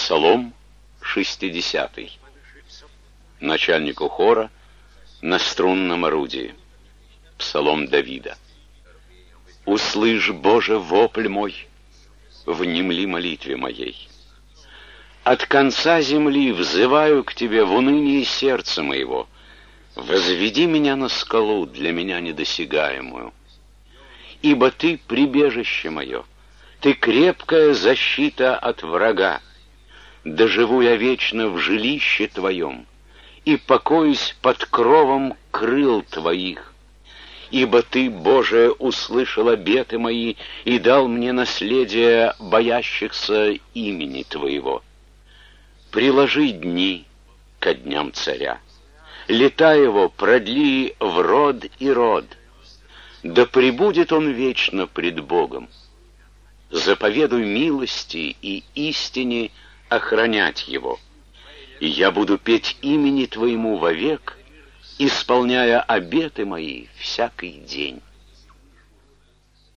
Псалом 60. Начальнику хора на струнном орудии. Псалом Давида. «Услышь, Боже, вопль мой, внемли молитве моей. От конца земли взываю к Тебе в унынии сердца моего. Возведи меня на скалу, для меня недосягаемую. Ибо Ты прибежище мое, Ты крепкая защита от врага. Доживу я вечно в жилище Твоем и покоюсь под кровом крыл Твоих. Ибо Ты, Боже, услышал обеты мои и дал мне наследие боящихся имени Твоего. Приложи дни ко дням царя, лета его продли в род и род. Да пребудет он вечно пред Богом. Заповедуй милости и истине охранять его. И я буду петь имени Твоему вовек, исполняя обеты мои всякий день.